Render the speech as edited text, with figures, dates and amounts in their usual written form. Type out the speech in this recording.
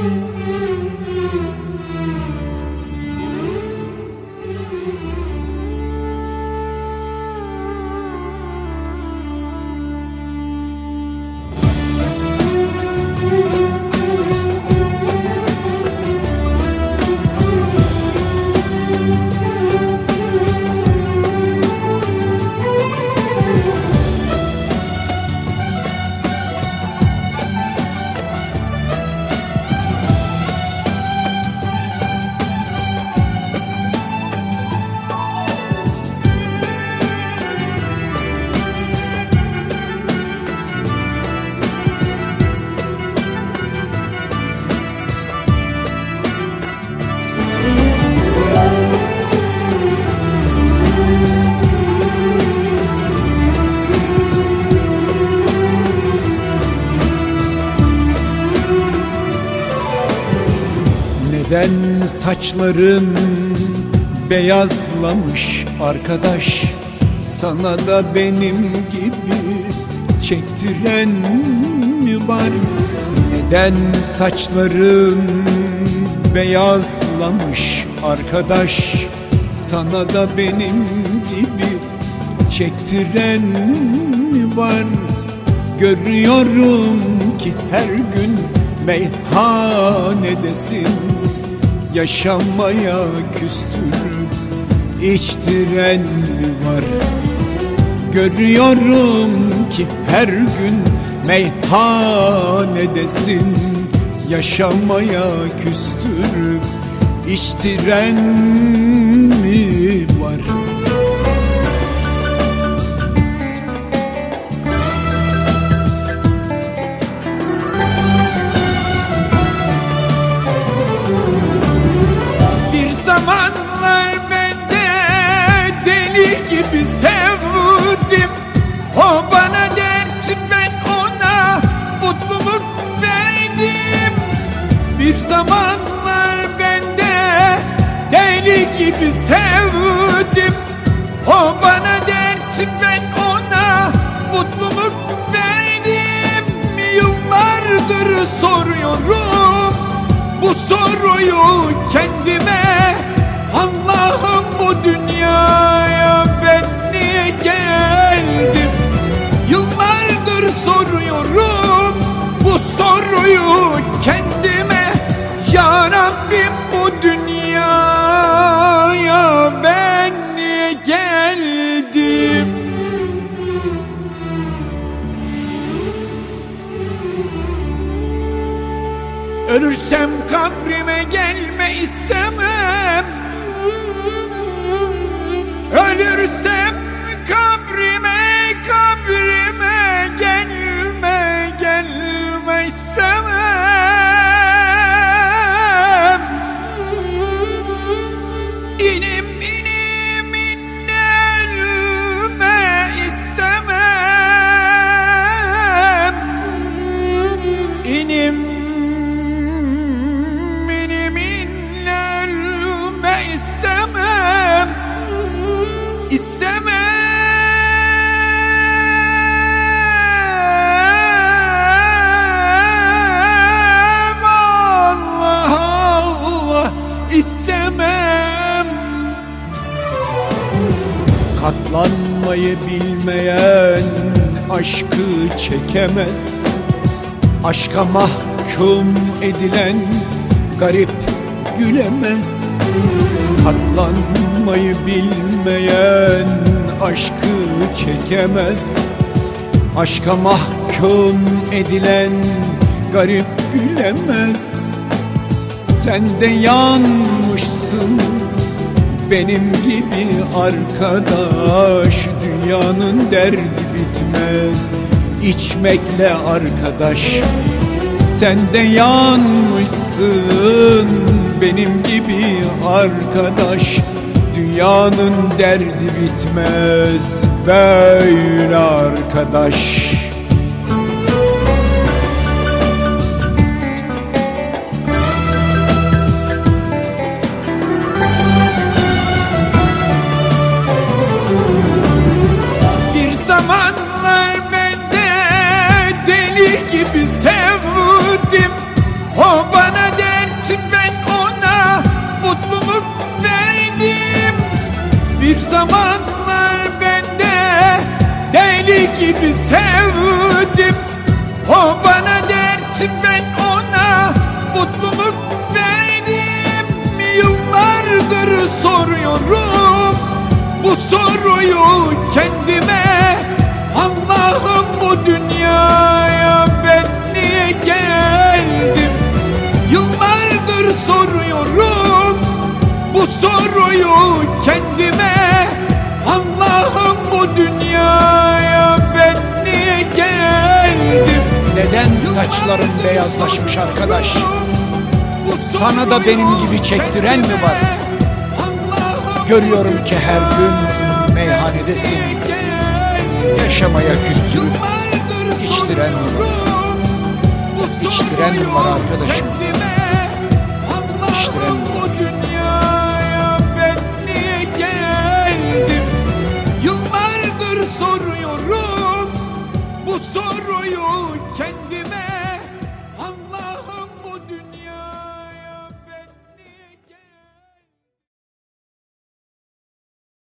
Neden saçların beyazlamış arkadaş? Sana da benim gibi çektiren mi var? Neden saçların beyazlamış arkadaş? Sana da benim gibi çektiren mi var? Görüyorum ki her gün meyhanedesin, yaşamaya küstürüp içtiren mi var? Görüyorum ki her gün meyhanedesin, yaşamaya küstürüp içtiren mi var? Zamanlar ben de deli gibi sevdim. O bana dert, ben ona mutluluk verdim. Bir zamanlar ben de deli gibi sevdim. O bana dert, ben ona mutluluk verdim. Yıllardır soruyorum bu soruyu kendime. Allah'ım, bu dünyaya ben niye geldim? Yıllardır soruyorum bu soruyu kendime. Ya Rabbim, bu dünyaya ben niye geldim? Ölürsem kabrime gelme istemem. Ölürsem kabrime gelme istemem. İnim inmelme istemem. İnim inmelme istemem. İstemem. Katlanmayı bilmeyen aşkı çekemez. Aşka mahkum edilen garip gülemez. Katlanmayı bilmeyen aşkı çekemez. Aşka mahkum edilen garip gülemez. Sen de yanmışsın benim gibi arkadaş. Dünyanın derdi bitmez içmekle arkadaş. Sen de yanmışsın benim gibi arkadaş. Dünyanın derdi bitmez böyle arkadaş. Zamanlar ben de deli gibi sevdim. O bana mutluluk verdim. Yıllardır soruyorum bu soruyu kendime. Allah'ım bu dünyaya ben niye geldim? Yıllardır soruyorum bu soruyu kendime. Allah'ım bu dünyaya ben niye geldim? Neden saçların beyazlaşmış arkadaş? Sana da benim gibi çektiren mi var? Görüyorum ki her gün meyhanedesin. Yaşamaya küstürüp içtiren mi var? İçtiren mi var arkadaşım? İçtiren mi var? Yıllardır soruyorum bu soruyu kendime.